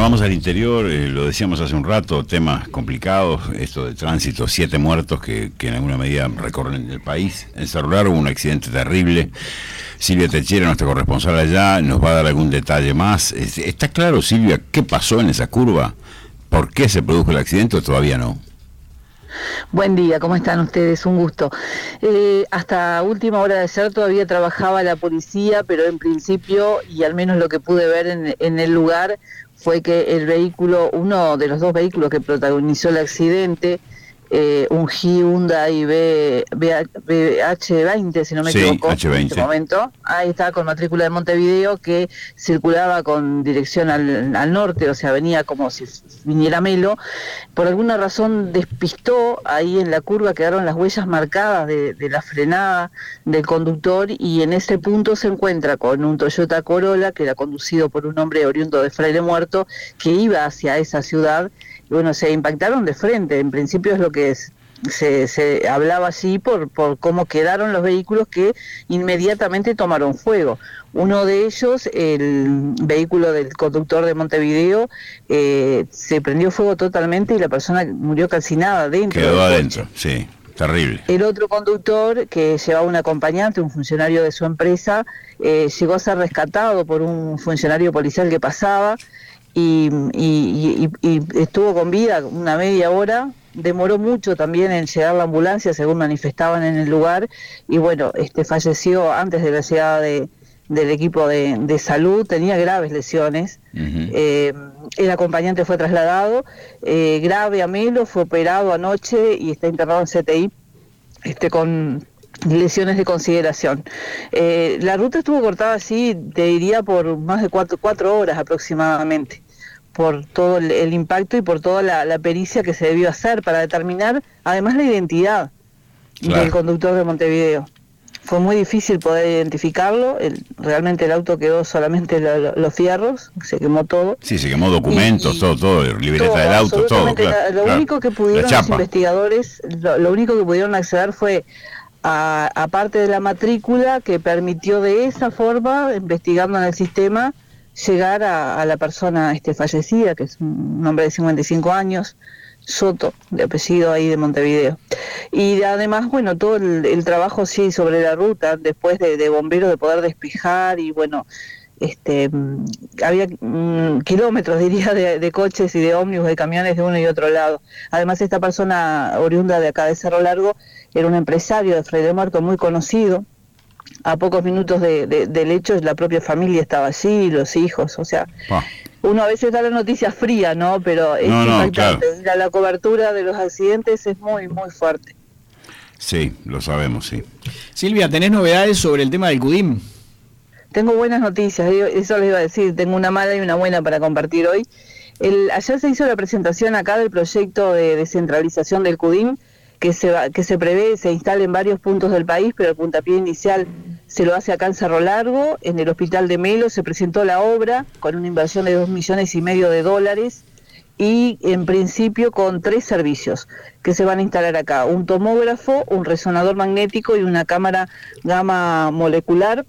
vamos al interior, lo decíamos hace un rato, temas complicados, esto de tránsito, 7 muertos que en alguna medida recorren el país. En Cerro Largo hubo un accidente terrible. Silvia Techera, nuestra corresponsal allá, nos va a dar algún detalle más. ¿Está claro, Silvia, qué pasó en esa curva? ¿Por qué se produjo el accidente o todavía no? Buen día, ¿cómo están ustedes? Un gusto. Hasta última hora de ayer todavía trabajaba la policía, pero en principio, y al menos lo que pude ver en el lugar, fue que el vehículo, uno de los dos vehículos que protagonizó el accidente, un Hyundai BH20, si no me equivoco, H20. en ese momento, ahí estaba con matrícula de Montevideo, que circulaba con dirección al norte, o sea, venía como si viniera Melo. Por alguna razón despistó, ahí en la curva quedaron las huellas marcadas de la frenada del conductor, y en ese punto se encuentra con un Toyota Corolla que era conducido por un hombre oriundo de Fraile Muerto que iba hacia esa ciudad. Y bueno, se impactaron de frente. En principio es lo que se hablaba así por cómo quedaron los vehículos, que inmediatamente tomaron fuego. Uno de ellos, el vehículo del conductor de Montevideo, se prendió fuego totalmente y la persona murió calcinada dentro. Quedó adentro, sí, terrible. El otro conductor, que llevaba un acompañante, un funcionario de su empresa, llegó a ser rescatado por un funcionario policial que pasaba, y estuvo con vida una media hora. Demoró mucho también en llegar la ambulancia, según manifestaban en el lugar, y bueno, falleció antes de la llegada del equipo de salud. Tenía graves lesiones. El acompañante fue trasladado grave a Melo, fue operado anoche y está internado en CTI con lesiones de consideración. La ruta estuvo cortada, así te diría, por más de 4 horas aproximadamente, por todo el impacto y por toda la pericia que se debió hacer para determinar además la identidad del conductor de Montevideo. Fue muy difícil poder identificarlo. Realmente el auto quedó solamente los fierros, se quemó todo. Sí, se quemó documentos, todo, libreta todo, del auto, todo. Lo único que pudieron los investigadores, lo único que pudieron acceder fue a parte de la matrícula, que permitió de esa forma, investigando en el sistema, llegar a la persona fallecida, que es un hombre de 55 años, Soto, de apellido, ahí de Montevideo. Y además, bueno, todo el trabajo sí sobre la ruta, después de bomberos, de poder despejar, y bueno, había kilómetros, diría, de coches y de ómnibus, de camiones de uno y otro lado. Además, esta persona oriunda de acá de Cerro Largo era un empresario de Fraile Muerto muy conocido. A pocos minutos del hecho, la propia familia estaba allí, los hijos, o sea, uno a veces da la noticia fría, ¿no? Pero es impactante. Claro. La cobertura de los accidentes es muy, muy fuerte. Sí, lo sabemos, sí. Silvia, ¿tenés novedades sobre el tema del CUDIM? Tengo buenas noticias, eso les iba a decir, tengo una mala y una buena para compartir hoy. Ayer se hizo la presentación acá del proyecto de descentralización del CUDIM, que se prevé se instale en varios puntos del país, pero el puntapié inicial se lo hace acá en Cerro Largo. En el Hospital de Melo se presentó la obra con una inversión de $2,5 millones, y en principio con 3 servicios que se van a instalar acá: un tomógrafo, un resonador magnético y una cámara gamma molecular.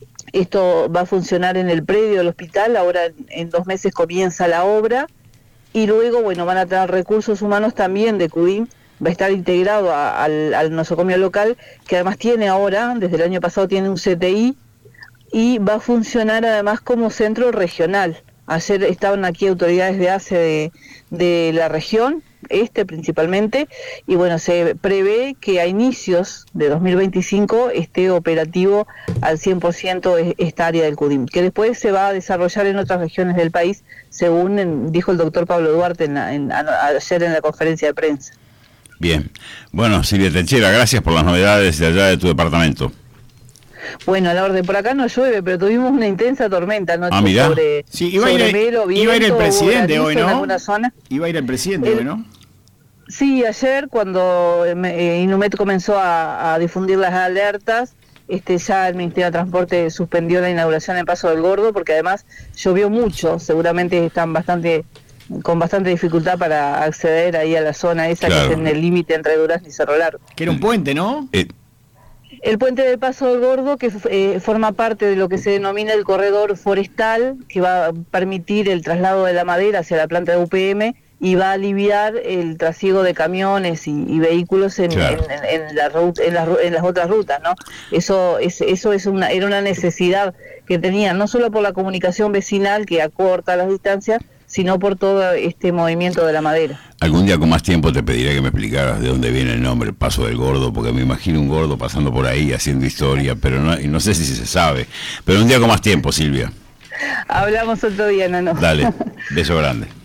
Esto va a funcionar en el predio del hospital. Ahora en 2 meses comienza la obra, y luego, bueno, van a tener recursos humanos también de CUDIM. Va a estar integrado al nosocomio local, que además tiene ahora, desde el año pasado, tiene un CTI, y va a funcionar además como centro regional. Ayer estaban aquí autoridades de ACE de la región, principalmente, y bueno, se prevé que a inicios de 2025 esté operativo al 100% esta área del CUDIM, que después se va a desarrollar en otras regiones del país, según dijo el doctor Pablo Duarte ayer en la conferencia de prensa. Bien. Bueno, Silvia Techera, gracias por las novedades de allá de tu departamento. Bueno, a la orden, por acá no llueve, pero tuvimos una intensa tormenta anoche sobre iba a ir el presidente hoy, ¿no? Iba a ir el presidente hoy, ¿no? Sí, ayer cuando Inumet comenzó a difundir las alertas, ya el Ministerio de Transporte suspendió la inauguración en Paso del Gordo, porque además llovió mucho. Seguramente están con bastante dificultad para acceder ahí a la zona esa, claro, que es en el límite entre Durazno y Cerro Largo. Que era un puente, ¿no? El puente del Paso del Gordo, que forma parte de lo que se denomina el corredor forestal, que va a permitir el traslado de la madera hacia la planta de UPM y va a aliviar el trasiego de camiones y vehículos en las otras rutas, ¿no? Eso era una necesidad que tenían, no solo por la comunicación vecinal que acorta las distancias, sino por todo este movimiento de la madera. Algún día con más tiempo te pediré que me explicaras de dónde viene el nombre, el Paso del Gordo, porque me imagino un gordo pasando por ahí haciendo historia, pero no sé si se sabe. Pero un día con más tiempo, Silvia. Hablamos otro día, Nano. Dale, beso grande.